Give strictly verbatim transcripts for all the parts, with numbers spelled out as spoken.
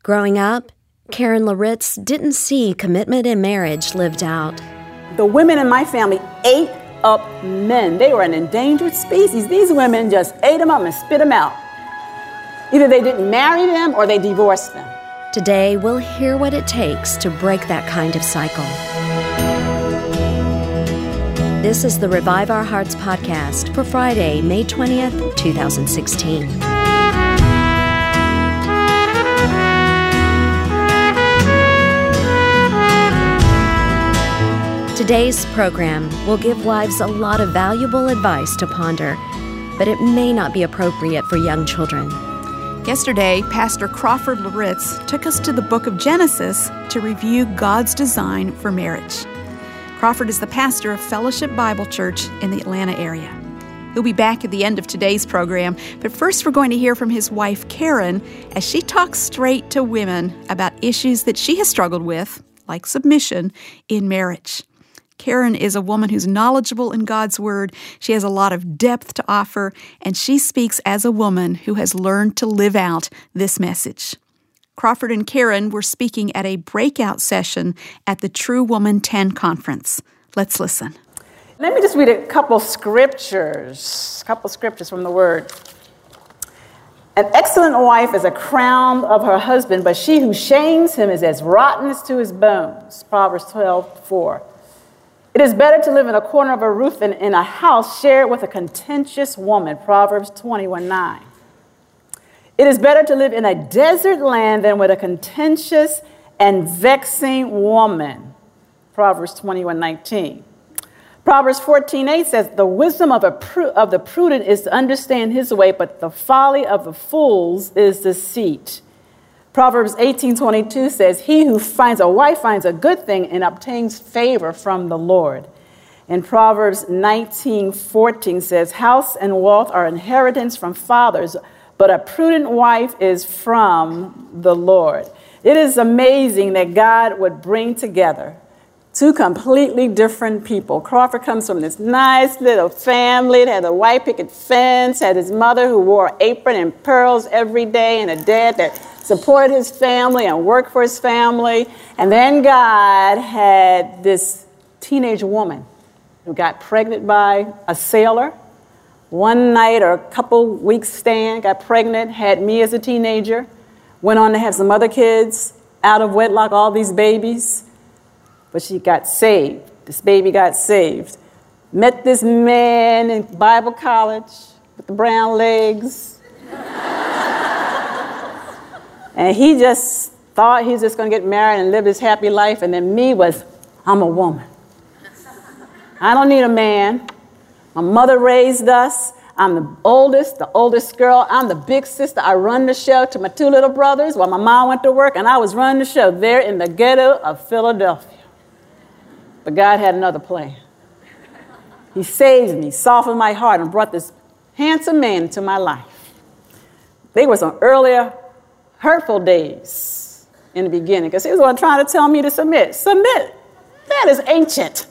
Growing up, Karen Laritz didn't see commitment in marriage lived out. The women in my family ate up men. They were an endangered species. These women just ate them up and spit them out. Either they didn't marry them or they divorced them. Today, we'll hear what it takes to break that kind of cycle. This is the Revive Our Hearts podcast for Friday, May twentieth, twenty sixteen. Today's program will give wives a lot of valuable advice to ponder, but it may not be appropriate for young children. Yesterday, Pastor Crawford Laritz took us to the book of Genesis to review God's design for marriage. Crawford is the pastor of Fellowship Bible Church in the Atlanta area. He'll be back at the end of today's program, but first we're going to hear from his wife, Karen, as she talks straight to women about issues that she has struggled with, like submission, in marriage. Karen is a woman who's knowledgeable in God's Word. She has a lot of depth to offer, and she speaks as a woman who has learned to live out this message. Crawford and Karen were speaking at a breakout session at the True Woman ten conference. Let's listen. Let me just read a couple scriptures, a couple scriptures from the Word. An excellent wife is a crown of her husband, but she who shames him is as rottenness to his bones. Proverbs twelve four. It is better to live in a corner of a roof than in a house shared with a contentious woman. Proverbs twenty-one nine. It is better to live in a desert land than with a contentious and vexing woman. Proverbs twenty-one nineteen. Proverbs fourteen eight says, the wisdom of, a pru- of the prudent is to understand his way, but the folly of the fools is deceit. Proverbs eighteen twenty-two says, he who finds a wife finds a good thing and obtains favor from the Lord. And Proverbs nineteen fourteen says, house and wealth are inheritance from fathers, but a prudent wife is from the Lord. It is amazing that God would bring together two completely different people. Crawford comes from this nice little family. It had a white picket fence, had his mother who wore an apron and pearls every day, and a dad that supported his family and worked for his family. And then God had this teenage woman who got pregnant by a sailor. One night or a couple weeks stand, got pregnant, had me as a teenager, went on to have some other kids out of wedlock, all these babies. But she got saved. This baby got saved. Met this man in Bible college with the brown legs. And he just thought he was just going to get married and live his happy life. And then me was, I'm a woman. I don't need a man. My mother raised us. I'm the oldest, the oldest girl. I'm the big sister. I run the show to my two little brothers while my mom went to work, and I was running the show there in the ghetto of Philadelphia. But God had another plan. He saved me, softened my heart, and brought this handsome man into my life. They were some earlier hurtful days in the beginning, because he was one trying to tell me to submit. Submit. That is ancient.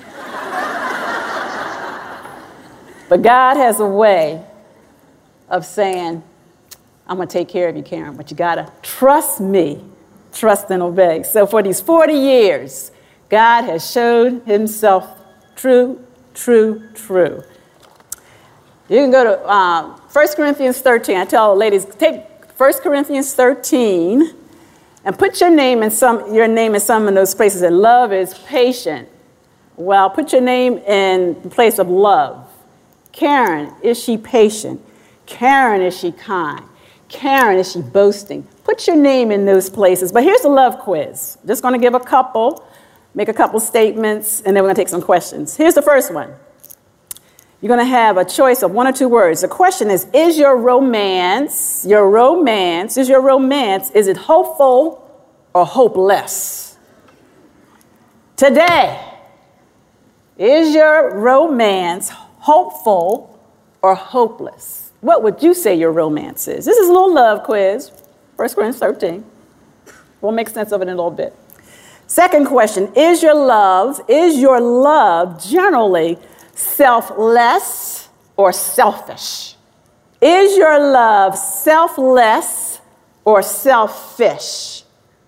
But God has a way of saying, I'm going to take care of you, Karen, but you got to trust me, trust and obey. So for these forty years, God has showed himself true, true, true. You can go to um, First Corinthians thirteen. I tell ladies, take First Corinthians thirteen and put your name in some your name in some of those places. And love is patient. Well, put your name in the place of love. Karen, is she patient? Karen, is she kind? Karen, is she boasting? Put your name in those places. But here's the love quiz. Just going to give a couple, make a couple statements, and then we're going to take some questions. Here's the first one. You're going to have a choice of one or two words. The question is, is your romance, your romance, is your romance, is it hopeful or hopeless? Today, is your romance hopeful or hopeless? What would you say your romance is? This is a little love quiz, First Corinthians thirteen. We'll make sense of it in a little bit. Second question, is your love, is your love generally selfless or selfish? Is your love selfless or selfish?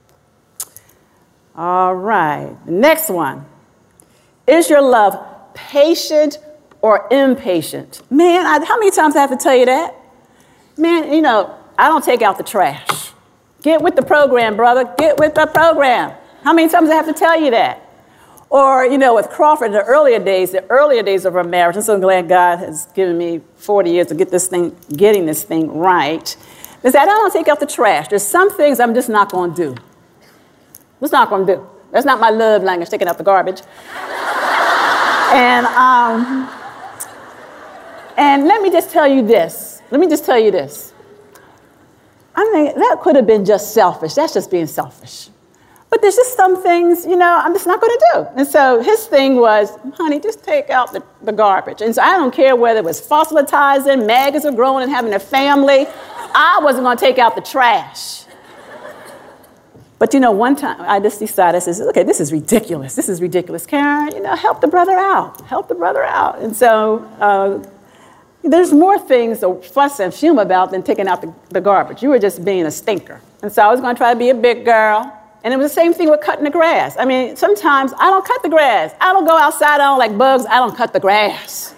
All right, the next one. Is your love patient or impatient? Man, I, how many times I have to tell you that? Man, you know, I don't take out the trash. Get with the program, brother. Get with the program. How many times I have to tell you that? Or, you know, with Crawford in the earlier days, the earlier days of our marriage, I'm so glad God has given me forty years to get this thing, getting this thing right, is that I don't take out the trash. There's some things I'm just not going to do. Just not going to do. That's not my love language, taking out the garbage. and, um, and let me just tell you this. Let me just tell you this. I mean, that could have been just selfish. That's just being selfish. But there's just some things, you know, I'm just not going to do. And so his thing was, honey, just take out the, the garbage. And so I don't care whether it was fossilizing, maggots are growing and having a family. I wasn't going to take out the trash. But, you know, one time I just decided, I said, okay, this is ridiculous. This is ridiculous. Karen, you know, help the brother out. Help the brother out. And so uh, there's more things to fuss and fume about than taking out the, the garbage. You were just being a stinker. And so I was going to try to be a big girl. And it was the same thing with cutting the grass. I mean, sometimes I don't cut the grass. I don't go outside, I don't like bugs, I don't cut the grass.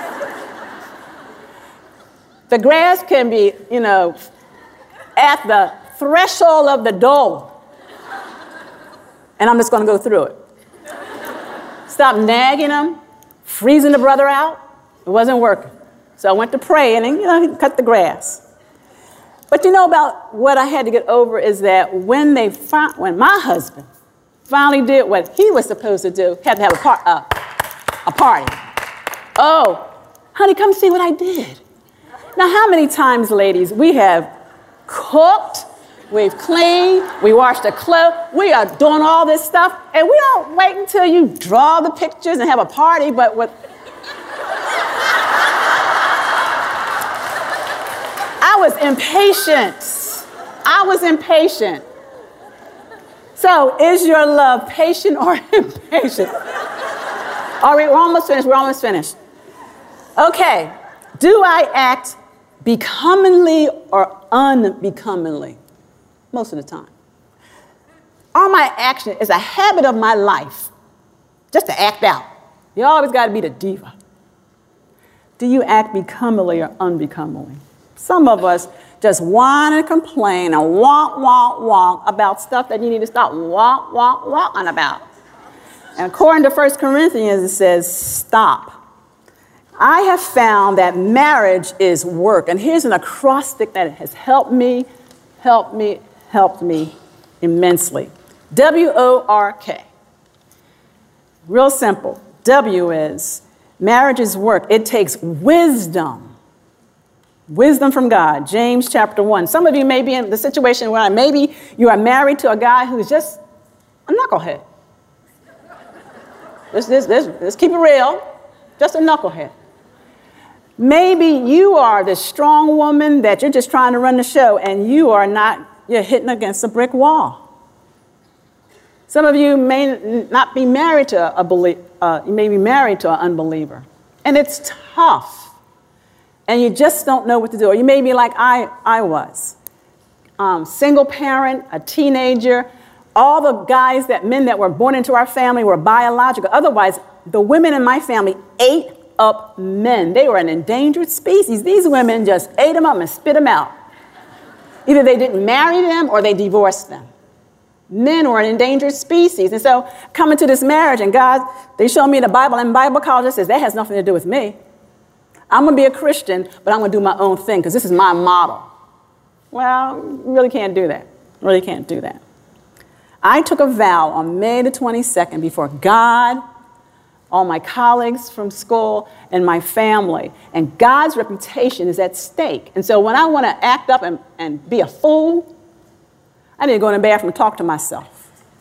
The grass can be, you know, at the threshold of the door. And I'm just going to go through it. Stop nagging him, freezing the brother out. It wasn't working. So I went to pray and, you know, cut the grass. But you know about what I had to get over is that when they fi- when my husband finally did what he was supposed to do, had to have a, par- uh, a party. Oh, honey, come see what I did. Now, how many times, ladies, we have cooked, we've cleaned, we washed the clothes, we are doing all this stuff, and we don't wait until you draw the pictures and have a party, but with... I was impatient. I was impatient. So, is your love patient or impatient? All right, we're almost finished. We're almost finished. Okay. Do I act becomingly or unbecomingly? Most of the time. Are my actions is a habit of my life just to act out? You always got to be the diva. Do you act becomingly or unbecomingly? Some of us just whine and complain and wonk, wonk, wonk about stuff that you need to stop wonk, wonk, wonking about. And according to First Corinthians, it says, stop. I have found that marriage is work. And here's an acrostic that has helped me, helped me, helped me immensely. W O R K. Real simple. W is, marriage is work. It takes wisdom. Wisdom from God, James chapter one. Some of you may be in the situation where maybe you are married to a guy who's just a knucklehead. Let's, let's, let's, let's keep it real. Just a knucklehead. Maybe you are this strong woman that you're just trying to run the show and you are not, you're hitting against a brick wall. Some of you may not be married to a believer. Uh, you may be married to an unbeliever. And it's tough. And you just don't know what to do. Or you may be like I, I was. Um, single parent, a teenager. All the guys, that men that were born into our family were biological. Otherwise, the women in my family ate up men. They were an endangered species. These women just ate them up and spit them out. Either they didn't marry them or they divorced them. Men were an endangered species. And so coming to this marriage, and God, they show me the Bible, and Bible college says that has nothing to do with me. I'm going to be a Christian, but I'm going to do my own thing because this is my model. Well, you really can't do that. Really can't do that. I took a vow on May the twenty-second before God, all my colleagues from school, and my family. And God's reputation is at stake. And so when I want to act up and, and be a fool, I need to go in the bathroom and talk to myself.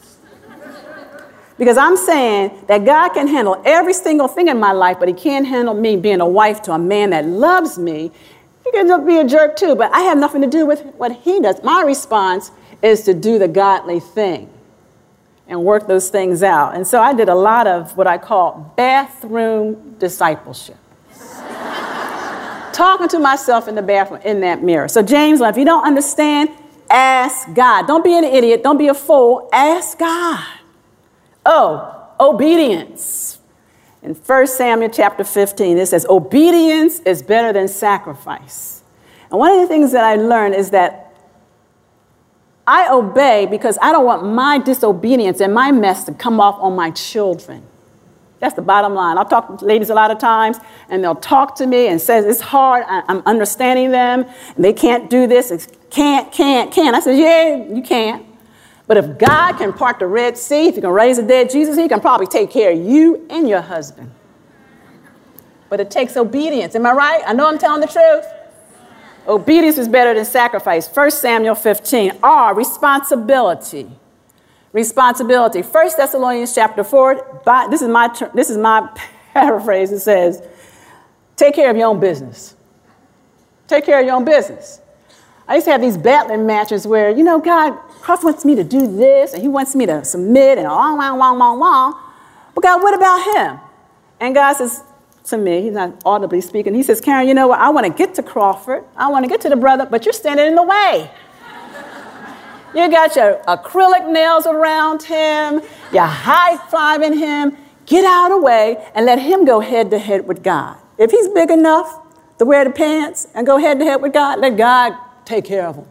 Because I'm saying that God can handle every single thing in my life, but he can't handle me being a wife to a man that loves me. He can be a jerk too, but I have nothing to do with what he does. My response is to do the godly thing and work those things out. And so I did a lot of what I call bathroom discipleship. Talking to myself in the bathroom, in that mirror. So James, if you don't understand, Ask God. Don't be an idiot. Don't be a fool. Ask God. Oh, obedience. In First Samuel chapter fifteen, it says, obedience is better than sacrifice. And one of the things that I learned is that I obey because I don't want my disobedience and my mess to come off on my children. That's the bottom line. I'll talk to ladies a lot of times, and they'll talk to me and say, it's hard. I, I'm understanding them, and they can't do this. It's can't, can't, can't. I said, yeah, you can't. But if God can part the Red Sea, if he can raise the dead Jesus, he can probably take care of you and your husband. But it takes obedience. Am I right? I know I'm telling the truth. Obedience is better than sacrifice. First Samuel fifteen. R, responsibility. Responsibility. First Thessalonians chapter four. By, this is my this is my paraphrase. It says, take care of your own business. Take care of your own business. I used to have these battling matches where, you know, God, Cross wants me to do this, and he wants me to submit, and wah, wah, wah, wah, wah. But God, what about him? And God says to me, he's not audibly speaking, he says, Karen, you know what? I want to get to Crawford. I want to get to the brother, but you're standing in the way. You got your acrylic nails around him. You're high-fiving him. Get out of the way and let him go head-to-head with God. If he's big enough to wear the pants and go head-to-head with God, let God take care of him.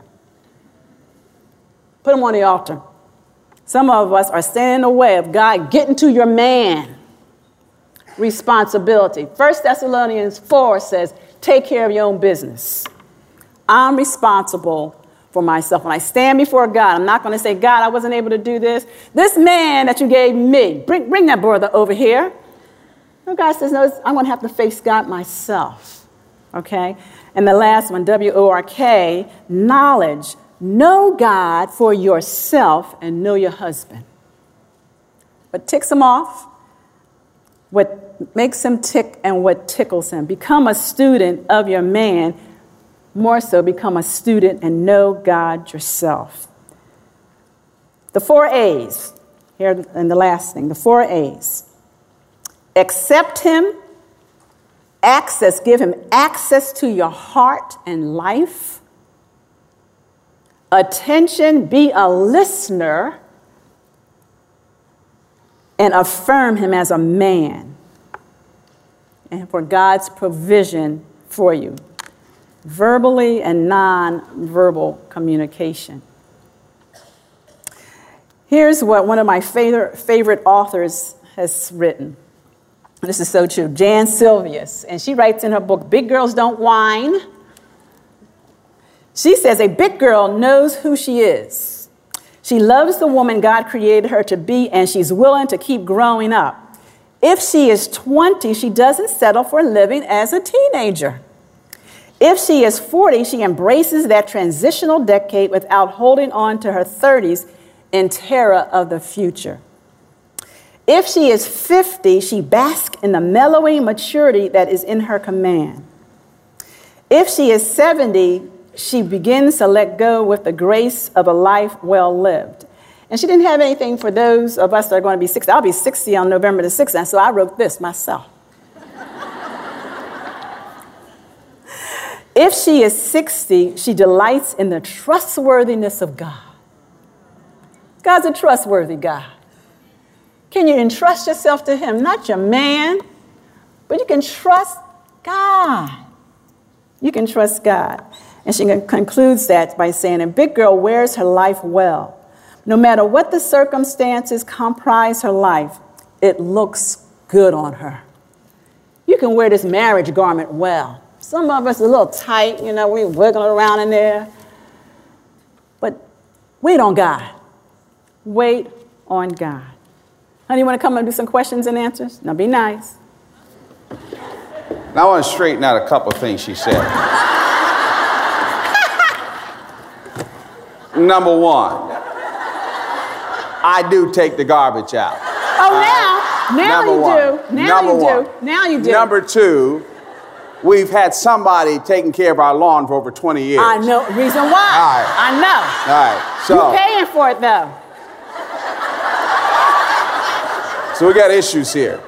Put him on the altar. Some of us are standing in the way of God getting to your man. Responsibility. First Thessalonians four says, take care of your own business. I'm responsible for myself. When I stand before God, I'm not going to say, God, I wasn't able to do this. This man that you gave me, bring, bring that brother over here. No, God says, no, I'm going to have to face God myself. Okay? And the last one, W O R K, knowledge. Know God for yourself and know your husband. What ticks him off, what makes him tick, and what tickles him. Become a student of your man. More so, become a student and know God yourself. The four A's, here and the last thing, the four A's. Accept him, access, give him access to your heart and life. Attention, be a listener, and affirm him as a man, and for God's provision for you. Verbally and non-verbal communication. Here's what one of my favorite, favorite authors has written. This is so true. Jan Silvius, and she writes in her book, Big Girls Don't Whine. She says, a big girl knows who she is. She loves the woman God created her to be, and she's willing to keep growing up. If she is twenty, she doesn't settle for living as a teenager. If she is forty, she embraces that transitional decade without holding on to her thirties in terror of the future. If she is fifty, she basks in the mellowing maturity that is in her command. If she is seventy, she begins to let go with the grace of a life well lived. And she didn't have anything for those of us that are going to be sixty. I'll be sixty on November the sixth, and so I wrote this myself. If she is sixty, she delights in the trustworthiness of God. God's a trustworthy God. Can you entrust yourself to him? Not your man, but you can trust God. You can trust God. And she concludes that by saying, a big girl wears her life well. No matter what the circumstances comprise her life, it looks good on her. You can wear this marriage garment well. Some of us are a little tight, you know, we wiggling around in there. But wait on God. Wait on God. Honey, you want to come and do some questions and answers? Now be nice. Now I want to straighten out a couple of things she said. Number one, I do take the garbage out. Oh, now, now Number you one. do. Now Number you one. do. Now you do. Number two, we've had somebody taking care of our lawn for over twenty years. I know. Reason why. All right. I know. All right. So, You're paying for it, though. so we got issues here.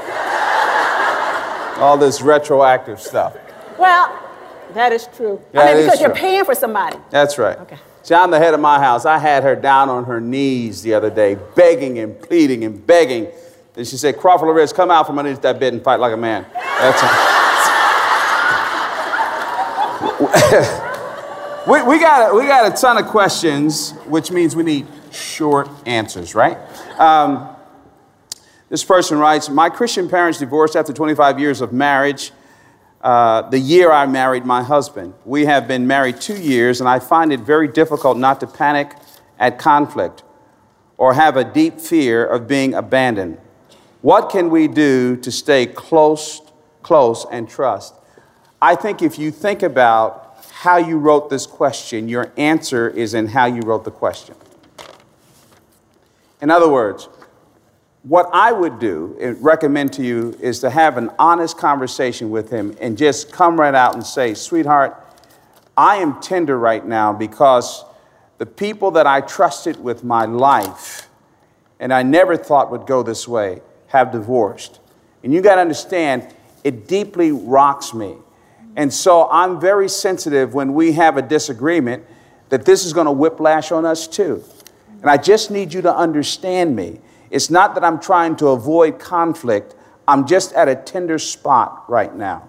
All this retroactive stuff. Well, that is true. That I mean, is because you're true. paying for somebody. That's right. Okay. See, I'm the head of my house. I had her down on her knees the other day, begging and pleading and begging. Then she said, Crawford Loritts, come out from underneath that bed and fight like a man. That's a... we, we, got a, we got a ton of questions, which means we need short answers, right? Um, this person writes, my Christian parents divorced after twenty-five years of marriage. Uh, the year I married my husband. We have been married two years, and I find it very difficult not to panic at conflict or have a deep fear of being abandoned. What can we do to stay close, close and trust? I think if you think about how you wrote this question, your answer is in how you wrote the question. In other words, what I would do and recommend to you is to have an honest conversation with him and just come right out and say, sweetheart, I am tender right now because the people that I trusted with my life and I never thought would go this way have divorced. And you got to understand, it deeply rocks me. And so I'm very sensitive when we have a disagreement that this is going to whiplash on us too. And I just need you to understand me. It's not that I'm trying to avoid conflict. I'm just at a tender spot right now.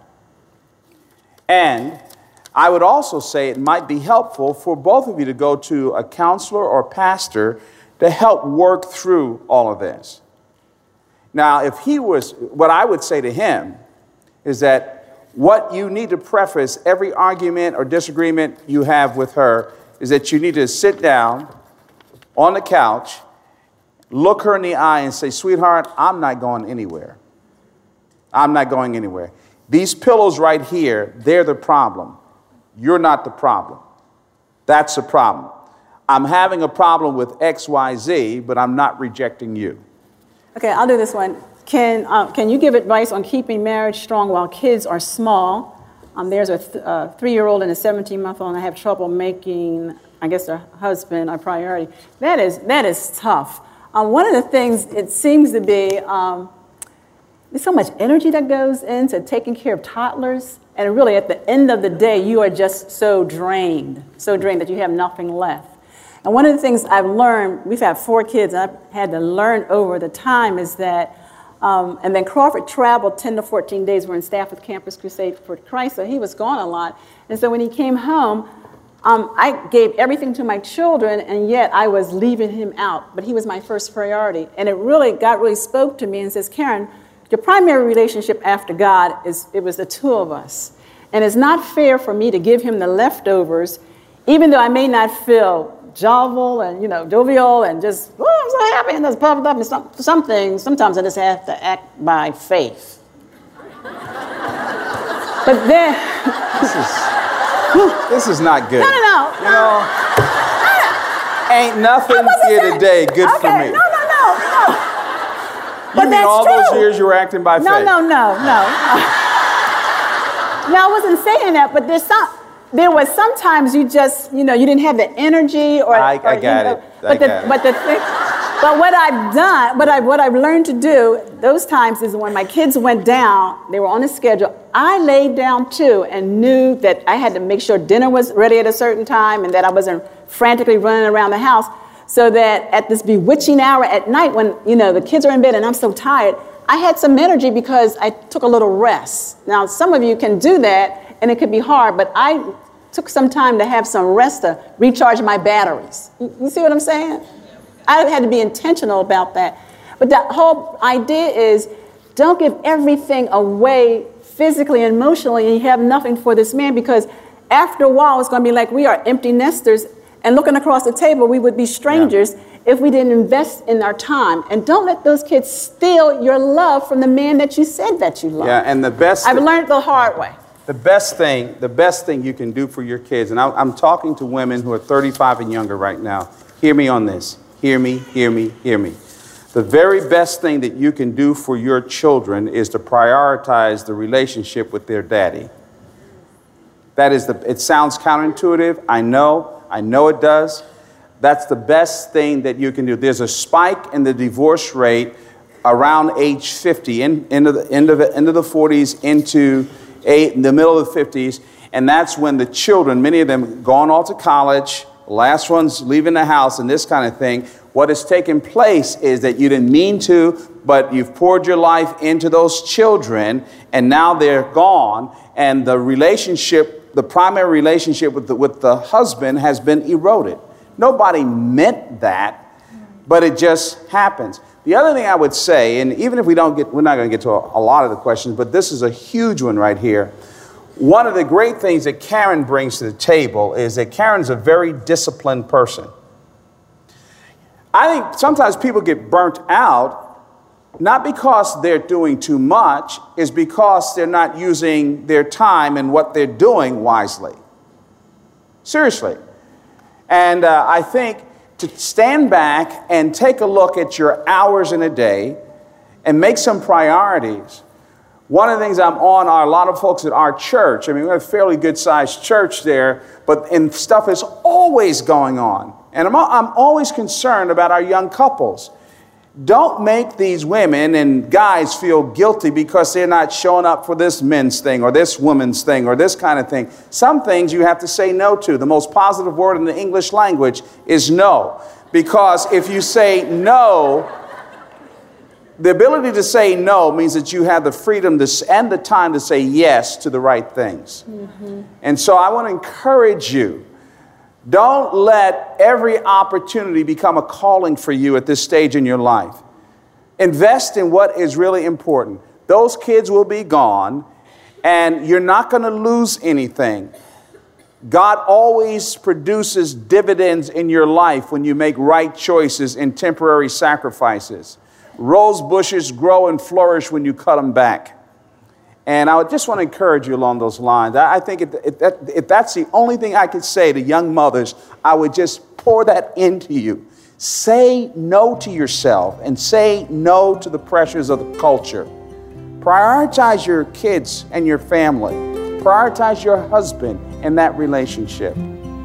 And I would also say it might be helpful for both of you to go to a counselor or pastor to help work through all of this. Now, if he was, what I would say to him is that what you need to preface every argument or disagreement you have with her is that you need to sit down on the couch, look her in the eye and say, sweetheart, I'm not going anywhere. I'm not going anywhere. These pillows right here, they're the problem. You're not the problem. That's the problem. I'm having a problem with X, Y, Z, but I'm not rejecting you. Okay, I'll do this one. Can, uh, can you give advice on keeping marriage strong while kids are small? Um, there's a th- uh, three-year-old and a seventeen-month-old, and I have trouble making, I guess, a husband a priority. That is, that is tough. Um, one of the things it seems to be, um, there's so much energy that goes into taking care of toddlers, and really at the end of the day, you are just so drained, so drained that you have nothing left. And one of the things I've learned, we've had four kids, and I've had to learn over the time is that, um, and then Crawford traveled ten to fourteen days. We're in staff with Campus Crusade for Christ, so he was gone a lot. And so when he came home, Um, I gave everything to my children, and yet I was leaving him out. But he was my first priority. And it really, God really spoke to me and says, Karen, your primary relationship after God is, it was the two of us. And it's not fair for me to give him the leftovers, even though I may not feel jovial and, you know, jovial and just, oh, I'm so happy and just puffed up. And some, some things, sometimes I just have to act by faith. But then... This is... This is not good. No, no, no. You know, ain't nothing here saying, today good okay, for me. No, no, no, no. You But mean that's all true. those years you were acting by no, faith? No, no, no, no. No, I wasn't saying that, but there's some, there was sometimes you just, you know, you didn't have the energy or... I, or, I got you know, it. But I the, got but it. the thing, but what I've done, what, I, what I've learned to do, those times is when my kids went down, they were on a schedule, I laid down too and knew that I had to make sure dinner was ready at a certain time and that I wasn't frantically running around the house so that at this bewitching hour at night when, you know, the kids are in bed and I'm so tired, I had some energy because I took a little rest. Now, some of you can do that and it could be hard, but I took some time to have some rest to recharge my batteries. You, you see what I'm saying? I had to be intentional about that. But the whole idea is don't give everything away physically and emotionally and you have nothing for this man because after a while it's going to be like we are empty nesters and looking across the table we would be strangers yeah. if we didn't invest in our time. And don't let those kids steal your love from the man that you said that you love. Yeah, and the best... I've learned the hard way. The best thing, the best thing you can do for your kids, and I, I'm talking to women who are thirty-five and younger right now. Hear me on this. Hear me, hear me, hear me. The very best thing that you can do for your children is to prioritize the relationship with their daddy. That is the, it sounds counterintuitive. I know, I know it does. That's the best thing that you can do. There's a spike in the divorce rate around age fifty, in, into the end of the, into the forties, into eight, in the middle of the fifties. And that's when the children, many of them gone off to college, the last one's leaving the house and this kind of thing. What has taken place is that you didn't mean to, but you've poured your life into those children, and now they're gone, and the relationship, the primary relationship with the, with the husband has been eroded. Nobody meant that, but it just happens. The other thing I would say, and even if we don't get, we're not going to get to a, a lot of the questions, but this is a huge one right here. One of the great things that Karen brings to the table is that Karen's a very disciplined person. I think sometimes people get burnt out, not because they're doing too much, is because they're not using their time and what they're doing wisely. Seriously. And uh, I think to stand back and take a look at your hours in a day and make some priorities. One of the things I'm on are a lot of folks at our church. I mean, we have a fairly good-sized church there, but and stuff is always going on. And I'm, I'm always concerned about our young couples. Don't make these women and guys feel guilty because they're not showing up for this men's thing or this woman's thing or this kind of thing. Some things you have to say no to. The most positive word in the English language is no. Because if you say no, the ability to say no means that you have the freedom to, and the time to say yes to the right things. Mm-hmm. And so I want to encourage you. Don't let every opportunity become a calling for you at this stage in your life. Invest in what is really important. Those kids will be gone, and you're not going to lose anything. God always produces dividends in your life when you make right choices and temporary sacrifices. Rose bushes grow and flourish when you cut them back. And I would just want to encourage you along those lines. I think if, if, that, if that's the only thing I could say to young mothers, I would just pour that into you. Say no to yourself and say no to the pressures of the culture. Prioritize your kids and your family. Prioritize your husband and that relationship.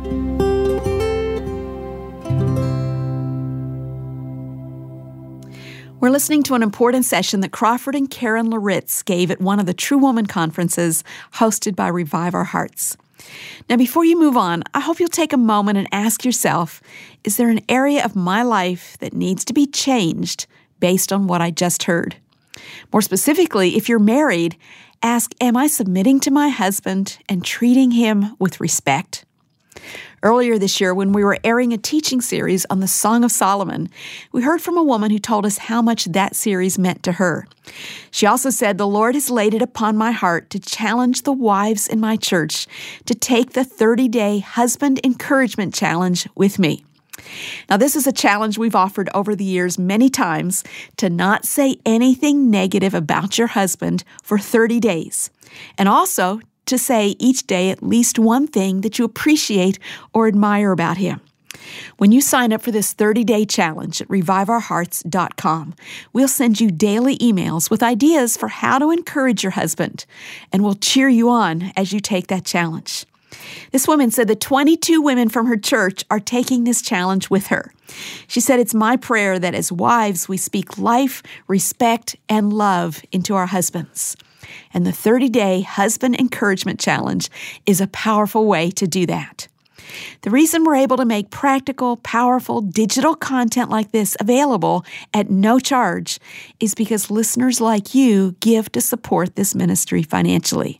We're listening to an important session that Crawford and Karen Loritz gave at one of the True Woman conferences hosted by Revive Our Hearts. Now, before you move on, I hope you'll take a moment and ask yourself, is there an area of my life that needs to be changed based on what I just heard? More specifically, if you're married, ask, am I submitting to my husband and treating him with respect? Earlier this year, when we were airing a teaching series on the Song of Solomon, we heard from a woman who told us how much that series meant to her. She also said, the Lord has laid it upon my heart to challenge the wives in my church to take the thirty-day Husband Encouragement Challenge with me. Now, this is a challenge we've offered over the years many times, to not say anything negative about your husband for thirty days, and also to say each day at least one thing that you appreciate or admire about him. When you sign up for this thirty-day challenge at revive our hearts dot com, we'll send you daily emails with ideas for how to encourage your husband, and we'll cheer you on as you take that challenge. This woman said that twenty-two women from her church are taking this challenge with her. She said, it's my prayer that as wives we speak life, respect, and love into our husbands. And the thirty-day Husband Encouragement Challenge is a powerful way to do that. The reason we're able to make practical, powerful digital content like this available at no charge is because listeners like you give to support this ministry financially.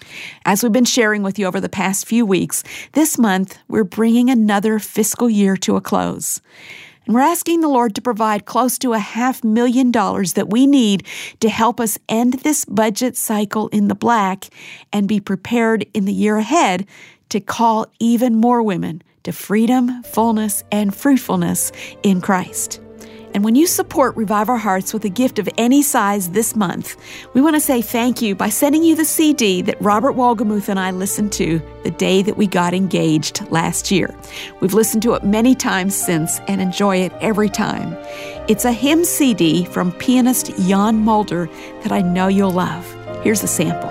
As we've been sharing with you over the past few weeks, this month we're bringing another fiscal year to a close. And we're asking the Lord to provide close to a half million dollars that we need to help us end this budget cycle in the black and be prepared in the year ahead to call even more women to freedom, fullness, and fruitfulness in Christ. And when you support Revive Our Hearts with a gift of any size this month, we want to say thank you by sending you the C D that Robert Wolgemuth and I listened to the day that we got engaged last year. We've listened to it many times since and enjoy it every time. It's a hymn C D from pianist Jan Mulder that I know you'll love. Here's a sample.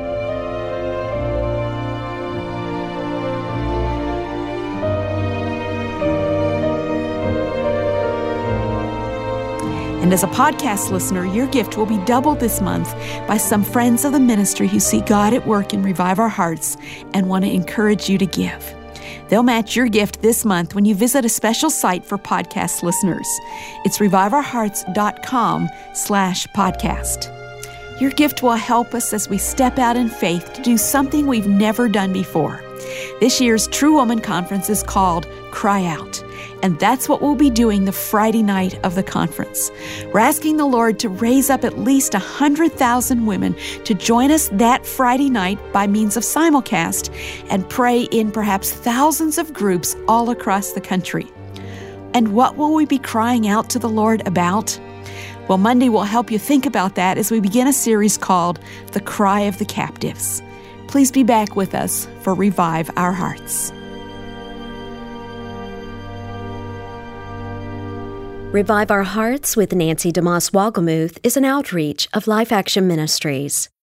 And as a podcast listener, your gift will be doubled this month by some friends of the ministry who see God at work in Revive Our Hearts and want to encourage you to give. They'll match your gift this month when you visit a special site for podcast listeners. It's reviveourhearts.com slash podcast. Your gift will help us as we step out in faith to do something we've never done before. This year's True Woman Conference is called Cry Out, and that's what we'll be doing the Friday night of the conference. We're asking the Lord to raise up at least one hundred thousand women to join us that Friday night by means of simulcast and pray in perhaps thousands of groups all across the country. And what will we be crying out to the Lord about? Well, Monday will help you think about that as we begin a series called The Cry of the Captives. Please be back with us for Revive Our Hearts. Revive Our Hearts with Nancy DeMoss Wolgemuth is an outreach of Life Action Ministries.